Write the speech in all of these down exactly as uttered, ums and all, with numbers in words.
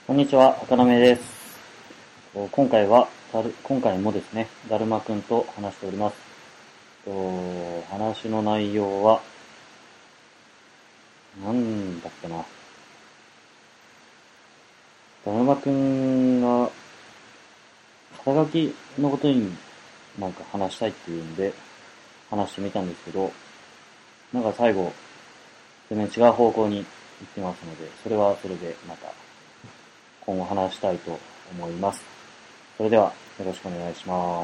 こんにちは、赤なめです。今回は、今回もですね、だるまくんと話しております。話の内容は、なんだっけな。だるまくんが、肩書きのことになんか話したいっていうんで、話してみたんですけど、なんか最後、全然違う方向に行ってますので、それはそれでまた、今後話したいと思います。それではよろしくお願いします。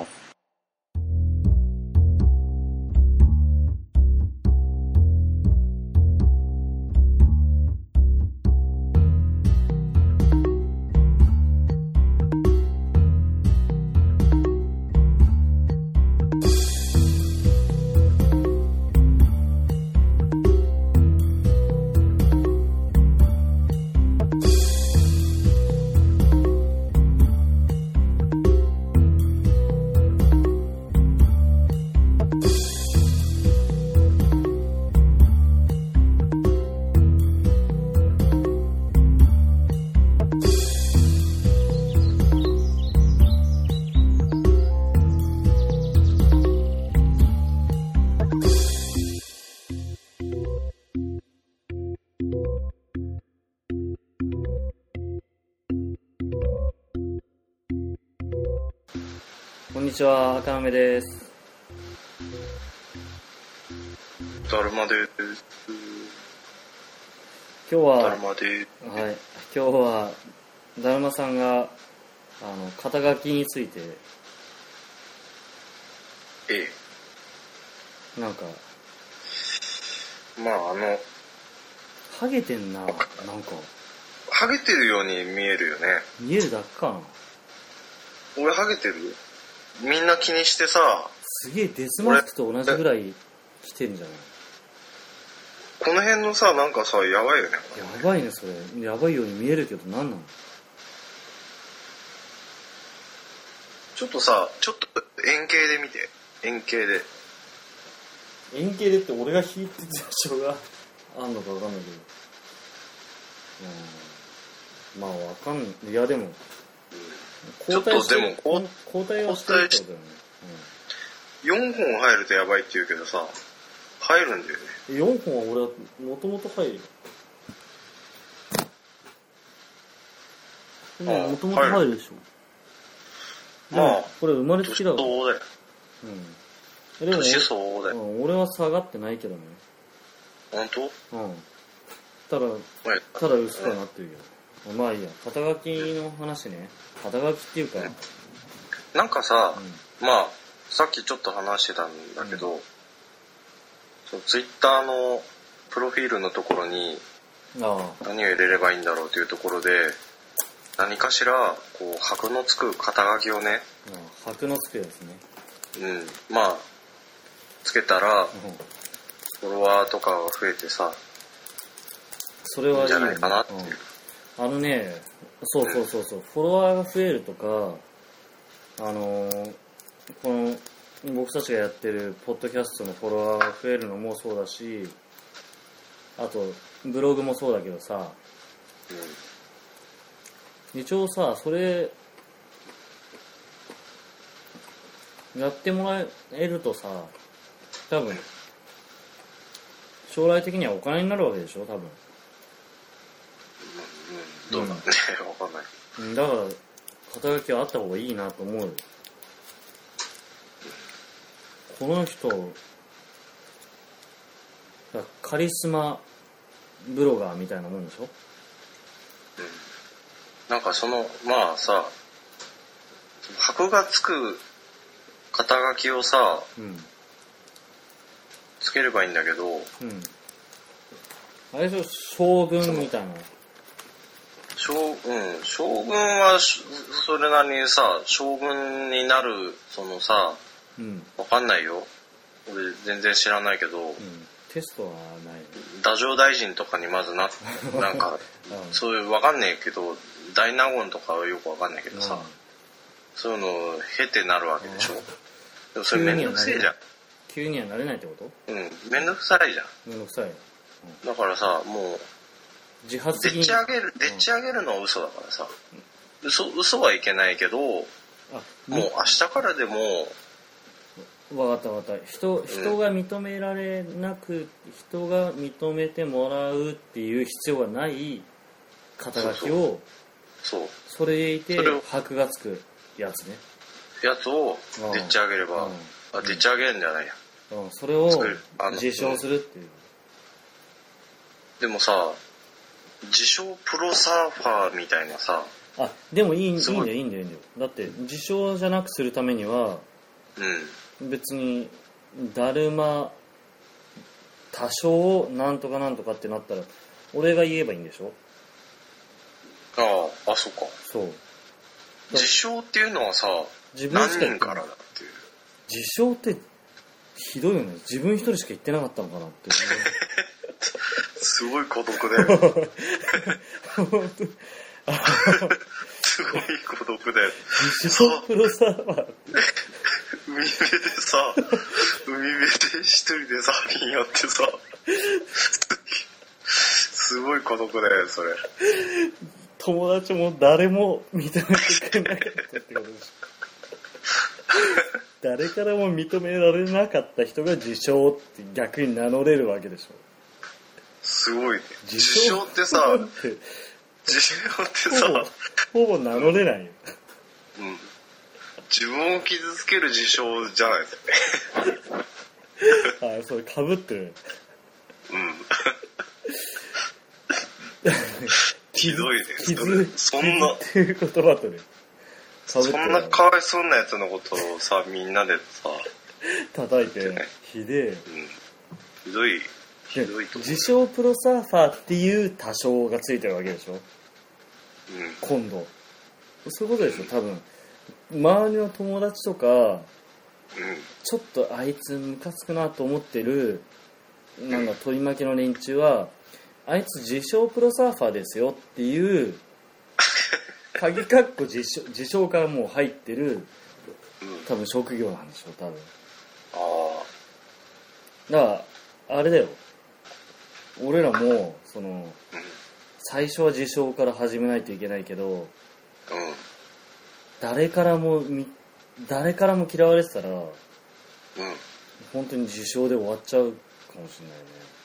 こんにちは、赤なめです。 だるまです。 今日は、 だるまです。 はい、今日は、だるまさんが、あの、肩書きについて、 ええ、なんか、 まああの、 ハゲてんな、なんか。 ハゲてるように見えるよね。 見えるだけかな。 俺ハゲてる？みんな気にしてさ、 すげえデスマスクと同じぐらい来てんじゃない？ この辺のさ、なんかさ、やばいよね。 やばいね、それ。やばいように見えるけど、なんなの？ ちょっとさ、ちょっと円形で見て。円形で。 円形でって俺が引いてた場所があんのかわかんないけど。うん。まあわかんない。いやでも、 ちょっとでもこう交代はしてるってことだよね。 うん、よんほん入るとやばいって言うけどさ、入るんだよね。 よんほんは俺はもともと入るよ。もともと入るでしょ。まあこれ生まれつきだわ。 そうだよ。 うん。でも年相だよ、 うん。俺は下がってないけどね。 本当？ うん。ただただ薄くはなってるけど。まあいいや、肩書きの話ね。肩書きっていうか、 なんかさ、うん、まあさっきちょっと話してたんだけど、うん、そのツイッターのプロフィールのところに何を入れればいいんだろうというところで、何かしらこう箔のつく肩書きをね、 ああ箔のつくやつね。 うん、まあつけたら、うん、フォロワーとかが増えてさ、 それはいい、ね、いいんじゃないかなっていう。うんあのね、そうそうそうそう、フォロワーが増えるとか、あのー、この僕たちがやってるポッドキャストのフォロワーが増えるのもそうだし、あとブログもそうだけどさ、うん、一応さ、それやってもらえるとさ、多分将来的にはお金になるわけでしょ、多分。 どうなんだね、わかんない。 だから肩書きはあった方がいいなと思うよ。この人カリスマブロガーみたいなもんでしょ。うん。 なんかそのまあさ、箔がつく肩書きをさ、うん、つければいいんだけど、うん、 あれでしょ、将軍みたいな。 将, うん、将軍はそれなりにさ、将軍になるそのさ、うん、わかんないよ、俺全然知らないけど、うん、 テストはない、ね、 太政大臣とかにまずななんか、うん、そういうわかんないけど大納言とかはよくわかんないけどさ、うん、そういうのを経てなるわけでしょ。でもそれめんどくせえじゃん。 急にはなれないってこと？ うん、めんどくさいじゃん。 めんどくさい、うん、 だからさ、もう自発的にでっち上げるでっち上げるのは嘘だからさ、うん、嘘嘘はいけないけど、あもう明日からでも分かった分かった。人人が認められなく、うん、人が認めてもらうっていう必要がない肩書きをそうそうそれいて箔がつくやつね。 やつをでっち上げれば、うん、あでっち上げるんじゃないや、 うん、それを自称するっていう、うん、 でもさ自称プロサーファーみたいなさあでもいい、いいんだよいいんだよいいんだよ。だって自称じゃなくするためには、うん、別にだるま多少なんとかなんとかってなったら俺が言えばいいんでしょ。 あああそっか。 そう自称っていうのはさ自分何人からだっていう。 自称ってひどいよね。自分一人しか言ってなかったのかなってすごい孤独だよすごい孤独だよ。 自称プロサーファー海辺でさ海辺で一人でサーフィンやってさすごい孤独だよそれ。 友達も誰も認めてくれなかったってことでしょ誰からも認められなかった人が自称って逆に名乗れるわけでしょ。 すごいね。自称ってさ自称ってさほぼ、ほぼ名乗れないよ、 うん、自分を傷つける自称じゃないですかあそれかぶってるうんひどいね。そんなっていう言葉とねそんなかわいそうなやつのことをさみんなでさ叩いて、ね、ひでえ、うん、 ひどいひどいと自称プロサーファーっていう多少がついてるわけでしょ、うん、今度そういうことでしょ多分。周りの友達とか、うん、ちょっとあいつムカつくなと思ってるなんだ取り巻きの連中はあいつ自称プロサーファーですよっていう鍵括弧自称、自称からもう入ってる多分職業なんでしょ多分。 ああだからあれだよ俺らもその最初は自称から始めないといけないけど、うん、誰からも誰からも嫌われてたら、うん、本当に自称で終わっちゃうかもしれないね。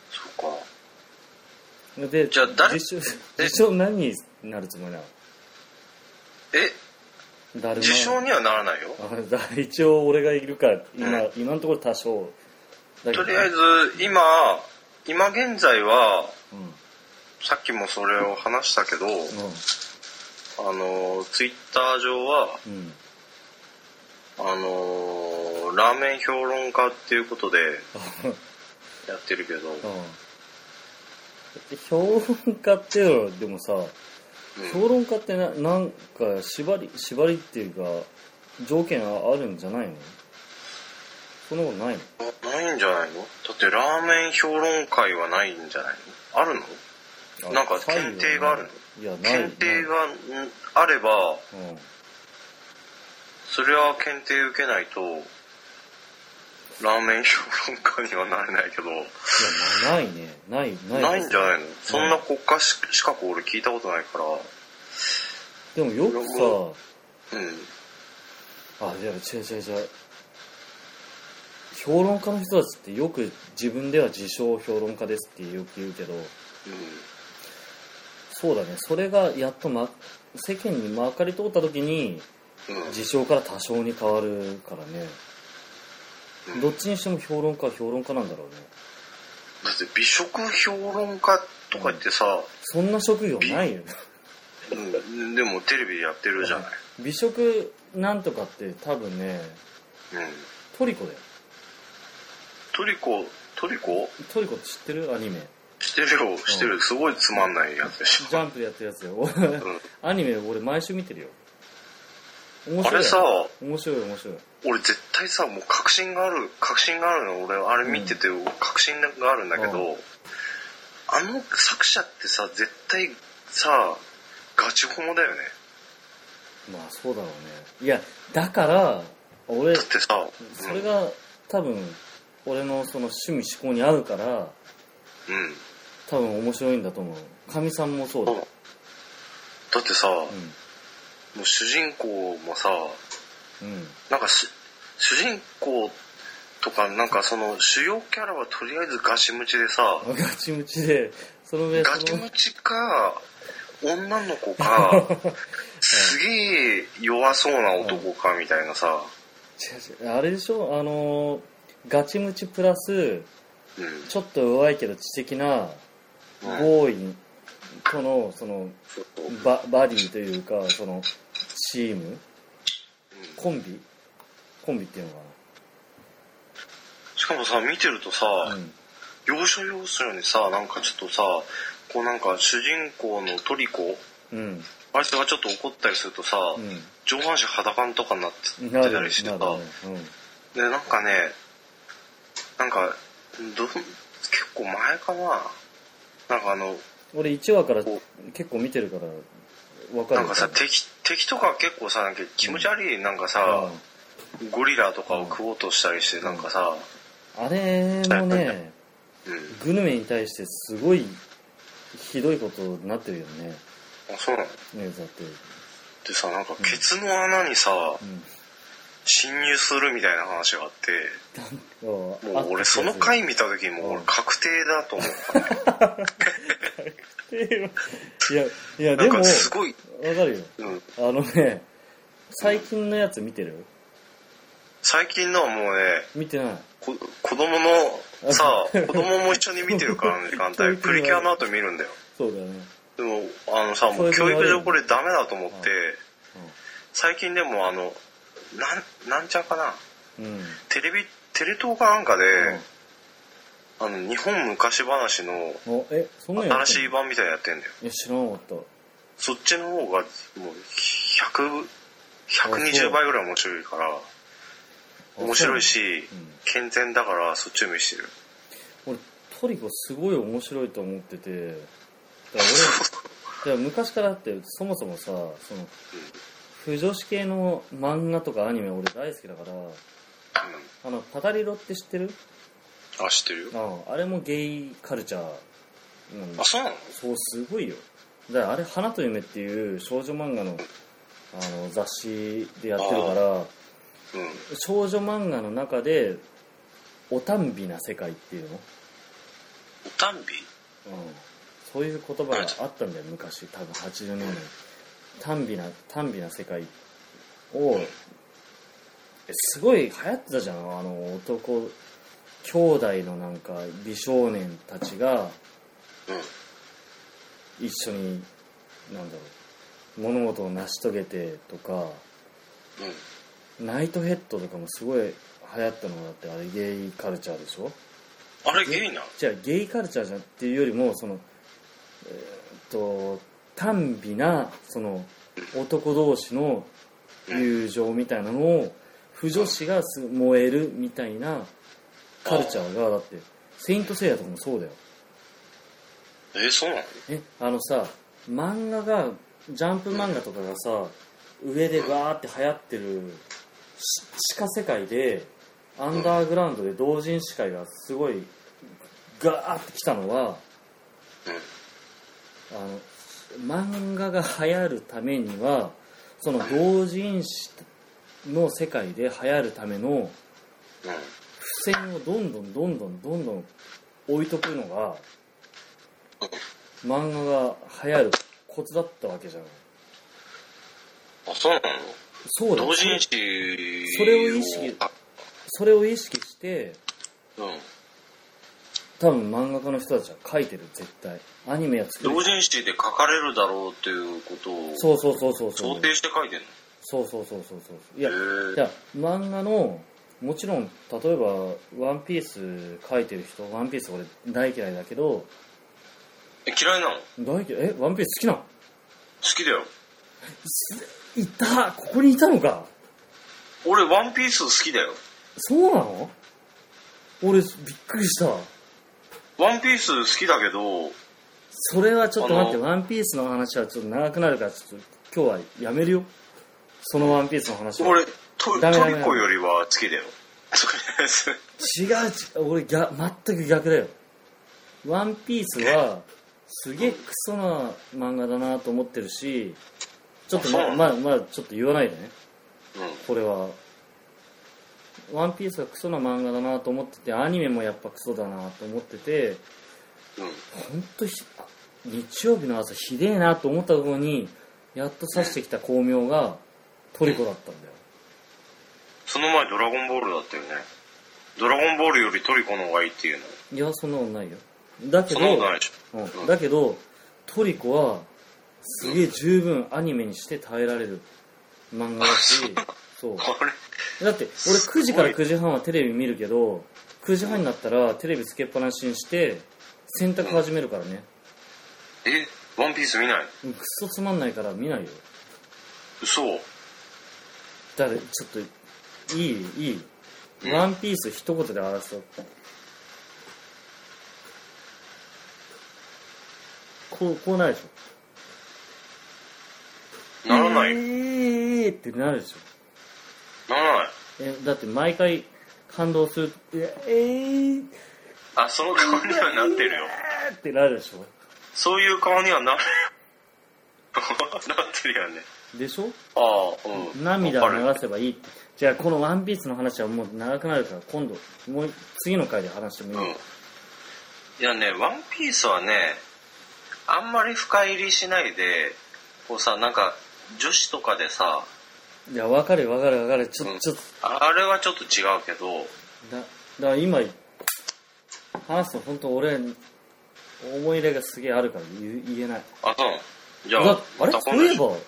そうか。 でじゃあ誰自称自称何になるつもりなの？ えだるま自称にはならないよ。 あ一応俺がいるから今、うん、今のところ多少だけどとりあえず今今現在は、うん、さっきもそれを話したけど、うん、あのツイッター上は、うん、あのラーメン評論家っていうことでやってるけど、うん、 評論家っていうのはでもさ、うん、評論家ってな、なんか縛り縛りっていうか条件あるんじゃないの？そんなことないの？ ないんじゃないの？だってラーメン評論会はないんじゃないの？あるの？なんか検定があるの？ いやない。 検定があれば、うん、それは検定受けないとラーメン評論家にはなれないけど。いやないねないないないんじゃないの？そんな国家資格俺聞いたことないから。 でもよくさ、 うん。 あいや違う違う違う。評論家の人たちってよく自分では自称評論家ですってよく言うけど、うん、そうだねそれがやっと、ま、世間にまかり通った時に、うん、自称から多少に変わるからね、うん、どっちにしても評論家は評論家なんだろうね。 だって美食評論家とか言ってさ、うん、 そんな職業ないよね、 うん、でもテレビでやってるじゃない。 美食なんとかって多分ね、うん、トリコだよ。 トリコトリコトリコって知ってる？アニメ知ってるよ知ってる、うん、すごいつまんないやつでしょ。 ジャンプでやってるやつよ、うん、アニメ俺毎週見てるよ。面白い。 あれさ面白い面白い。 俺絶対さもう確信がある確信があるの俺あれ見てて確信があるんだけど、うん、あの作者ってさ絶対さガチホモだよね。 まあそうだろうね。いやだから俺だってさ、うん、 それが多分俺のその趣味思考に合うから、うん、 多分面白いんだと思う。かみさんもそうだ。 だってさ、うん、もう主人公もさ、うん、なんかし主人公とかなんかその主要キャラはとりあえずガチムチでさ、 ガチムチでその上ガチムチか女の子かすげえ弱そうな男かみたいなさ、 違う違うあれでしょ、あのガチムチプラス、うん、ちょっと弱いけど知的なボーイとのそのバ、バディというかそのチーム、うん、コンビコンビっていうのかな。 しかもさ見てるとさ、うん、要所要所にさなんかちょっとさこうなんか主人公のトリコ、うん、あいつがちょっと怒ったりするとさ、うん、上半身裸とかになってたりしてさ、ねうん、でなんかねなんかど結構前かななんかあの俺いちわから結構見てるから分かる。 なんかさ 敵, 敵とか結構さなんか気持ち悪い、うん、なんかさ、うん、ゴリラとかを食おうとしたりして、うん、なんかさあれもね、うん、グルメに対してすごいひどいことになってるよね。 あ、そうなの？ ね、だってでさなんかケツの穴にさ、うん、侵入するみたいな話があって、もう俺その回見た時もう俺確定だと思った、ね、 確定はいやいやでもすごいわかるよ、うん、あのね最近のやつ見てる？ 最近のはもうね見てない。 こ子供のさ子供も一緒に見てるからの時間帯プリキュアの後見るんだよ。 そうだよね。 でもあのさもう教育上これダメだと思って、うん、最近でもあのなんなんちゃうかな、うん、テレビテレ東かなんかで、うん、あの日本昔話のえそんな新しい版みたいなやってんだよ。 いや知らなかった。 そっちの方がもうひゃく、ひゃくにじゅうばいぐらい面白いから面白いし、うん、健全だからそっちを見してる。 俺トリコすごい面白いと思ってて、だから俺昔からあってそもそもさその、うん、不女子系の漫画とかアニメ俺大好きだから、うん、あのパタリロって知ってる？ あ、知ってるよ。 ああれもゲイカルチャーなんだ。 あ、そうなの？ そうすごいよ。だからあれ花と夢っていう少女漫画の、あの雑誌でやってるから、うん、少女漫画の中でおたんびな世界っていうの？ おたんび？うん、 そういう言葉があったんだよ昔、多分はちじゅうねんだい。短美な短美な世界をすごい流行ってたじゃん。あの男兄弟のなんか美少年たちが一緒になんだろう物事を成し遂げてとか、うん、ナイトヘッドとかもすごい流行ったのがあって、あれゲイカルチャーでしょ。 あれゲイな？ じゃあゲイカルチャーじゃっていうよりもそのえー、っと短美なその男同士の友情みたいなのを不女子が燃えるみたいなカルチャーがだってセイントセイヤとかもそうだよ。 えそうなの？ えあのさ漫画がジャンプ漫画とかがさ上でバーって流行ってる地下世界でアンダーグラウンドで同人誌会がすごいガーってきたのはあの漫画が流行るためにはその同人誌の世界で流行るための付箋をどんどんどんどんどんどん置いとくのが漫画が流行るコツだったわけじゃない。 あ、そうなの？ そうだ。 同人誌それを意識それを意識して、うん、多分漫画家の人たちは書いてる絶対。アニメや作る。 同人誌で書かれるだろうっていうことをそうそうそうそうそう想定して書いてんの？ そうそうそうそうそう。いや、じゃあ漫画のもちろん例えばワンピース書いてる人、ワンピース俺大嫌いだけど。 え嫌いなの？ 大嫌い。えワンピース好きなの？好きだよ。 いたここにいたのか。 俺ワンピース好きだよ。 そうなの？俺びっくりした。 ワンピース好きだけど。 それはちょっと待って、ワンピースの話はちょっと長くなるからちょっと今日はやめるよ。そのワンピースの話は。 俺ト, トリコよりは好きだよ。 違う違う俺逆全く逆だよ。 ワンピースはすげえクソな漫画だなと思ってるし、ちょっとままあまあちょっと言わないでね、うん、これはワンピースがクソな漫画だなと思ってて、アニメもやっぱクソだなと思ってて、うん、ほんと日曜日の朝ひでえなと思ったところにやっと指してきた光明がトリコだったんだよ、うん、 その前ドラゴンボールだったよね。ドラゴンボールよりトリコの方がいいっていうの？ いや、そんなことないよ。だけど、うんうん、だけどトリコはすげえ十分アニメにして耐えられる漫画だし、そう。だって俺くじからくじはんはテレビ見るけど、くじはんになったらテレビつけっぱなしにして洗濯始めるからね。 うん、え、ワンピース見ない？ くっそつまんないから見ないよ。 嘘。 だからちょっといいいい、うん、ワンピース一言で表すと、こうこうなるでしょ。ならない。 えーってなるでしょ。 ならない。 え、だって毎回感動すると、えー、 あ、その顔にはなってるよ。 えーってなるでしょ。 そういう顔にはなる。なってるよね。 でしょ？ ああ、うん。 涙を流せばいいって。じゃあこのワンピースの話はもう長くなるから、今度もう次の回で話してもいい？うん。いやね、ワンピースはね、あんまり深入りしないで、こうさ、なんか女子とかでさ、 いや、わかるわかるわかる、ちょっと、うん、ちょっとあれはちょっと違うけど、 だだから今話すと本当俺思い入れがすげえあるから言, 言えない。 あ、そう。じゃあ、 あれそういえば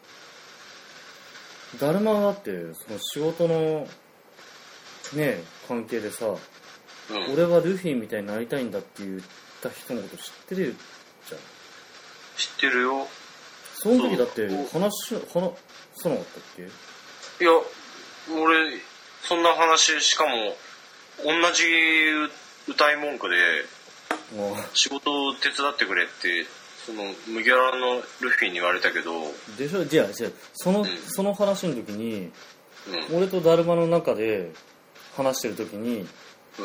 だるまだってその仕事のね関係でさ、うん、俺はルフィみたいになりたいんだって言った人のこと知ってるじゃん。 知ってるよ。 その時だって話話さなかったっけ？ いや、俺そんな話、しかも同じ歌い文句で仕事を手伝ってくれってその麦わらのルフィに言われたけど。 でしょ。じゃあじゃあその、うん、その話の時に、うん、俺とダルマの中で話してる時に、うん、ワン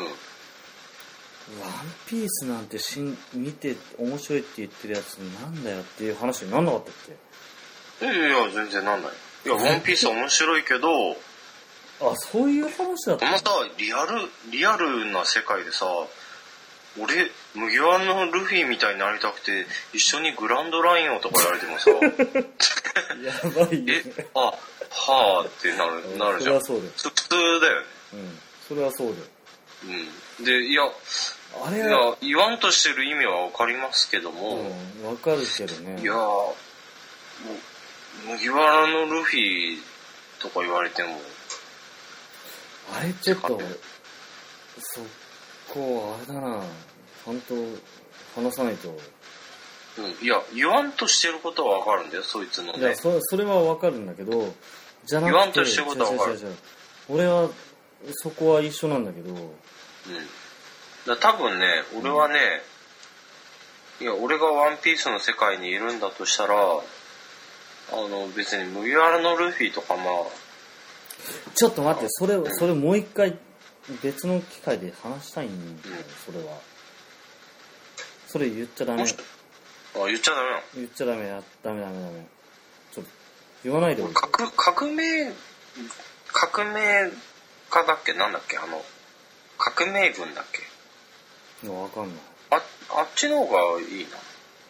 ピースなんてしん見て面白いって言ってるやつなんだよっていう話になんなかったっけ？いやいや全然なんない。いやワンピースは面白いけどあ、そういう話だった。 あんまさリアルリアルな世界でさ、俺麦わらのルフィみたいになりたくて一緒にグランドラインをとか言われてもさやばいね。 え、あ、はあってなるなるじゃん。 それはそうだよ。 普通だよね。 うん、それはそうだよ。 うん、でいやあれいや言わんとしてる意味は分かりますけども、 うん、分かるけどね。 いやもう麦わらのルフィとか言われてもあれちょっとそこあれだな、ちゃんと話さないと。 うん、いや言わんとしてることは分かるんだよそいつのね。 いや そ, それは分かるんだけど、じゃなくて言わんとしてることは分かる。 俺はそこは一緒なんだけど、うん、 だ多分ね俺はね、うん、いや俺がワンピースの世界にいるんだとしたら、あの別に麦わらのルフィとかまあちょっと待って、それそれもう一回別の機会で話したいんだよ、うん、それはそれ言っちゃダメ。 あ、言っちゃダメなの？ 言っちゃダメや、ダメダメダメ。ちょっと言わないで。 革革命革命家だっけ、なんだっけ、あの革命軍だっけ。 わかんない。 ああっちの方がいいな。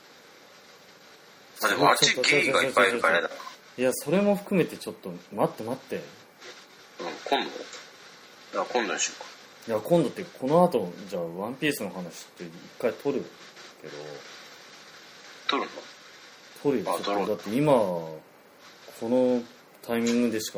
あでもあっちゲイがいっぱいいるからやだな。 いやそれも含めてちょっと待って待って。うん、 今度。いや今度にしようか。 いや今度ってこの後じゃあワンピースの話って一回撮るけど。 撮るの？ 撮るよ。ちょっとだって今このタイミングでしか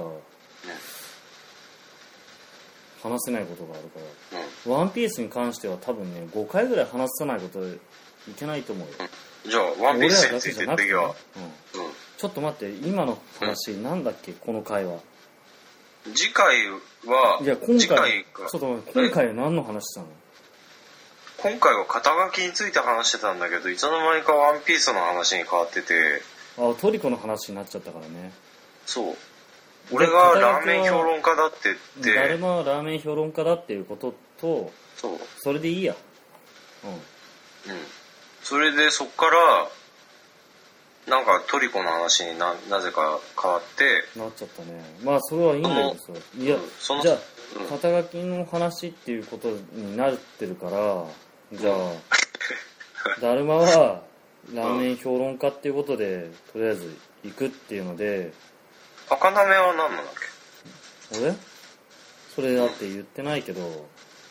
話せないことがあるから、うん、ワンピースに関しては多分ねごかいぐらい話さないこといけないと思うよ。 うん、じゃあワンピースについてって言うよ。 うんうん、ちょっと待って、今の話、うん、なんだっけこの回は。 次回はいや今回次回かちょっと待って、今回は何の話したの？ 今回は肩書きについて話してたんだけど、いつの間にかワンピースの話に変わってて。 あ、トリコの話になっちゃったからね。 そう。俺がラーメン評論家だって言って。 誰もラーメン評論家だっていうことと、 そう。 それでいいや。 それでそっからなんかトリコの話に な, なぜか変わってなっちゃったね。まあそれはいいんだけどさ、いや、うん、そのじゃあ、うん、肩書きの話っていうことになってるから、じゃあ、うん、だるまはラーメン評論家っていうことで、とりあえず行くっていうので。 赤なめは何なんだっけ？俺？それだって言ってないけど、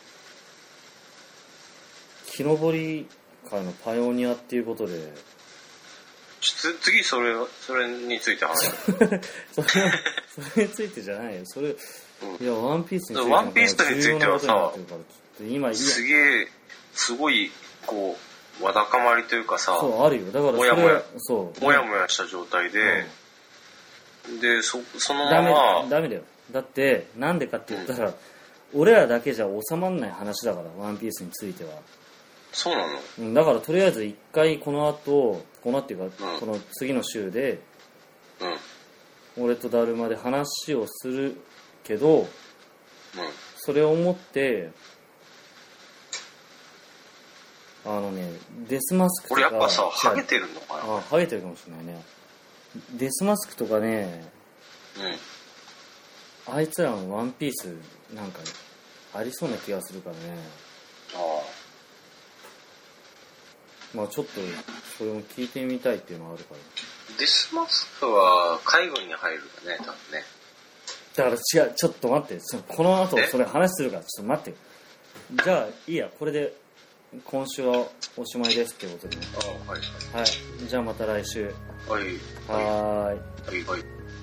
木登り界のパイオニアっていうことで。 次それそれについて話すそれそれについてじゃないよ。それ、うん、いやワンピースについてワンピースについてはさ、 今すげえすごいこうわだかまりというかさ、 そうあるよ。だからそれもやもやそうもやもやした状態で、うん、でそそのままダメダメだよ。だってなんでかって言ったら、うん、俺らだけじゃ収まんない話だからワンピースについては。 そうなの？ だからとりあえず一回この後この後っていうか、うん、この次の週で、うん、俺とだるまで話をするけど、うん、それを思ってあのねデスマスクとか俺やっぱさハゲてるのかな？ あハゲてるかもしれないね。デスマスクとかね、うん、あいつらのワンピースなんかありそうな気がするからね。ああまあちょっとそれも聞いてみたいっていうのがあるから。 デスマスクは海軍に入るんだね、多分ね。 だから違う、ちょっと待って、この後それ話するからちょっと待って。じゃあいいや、これで今週はおしまいですってことで。 ああ、はい。 はい。じゃあまた来週。 はい。 はーい。 はいはい。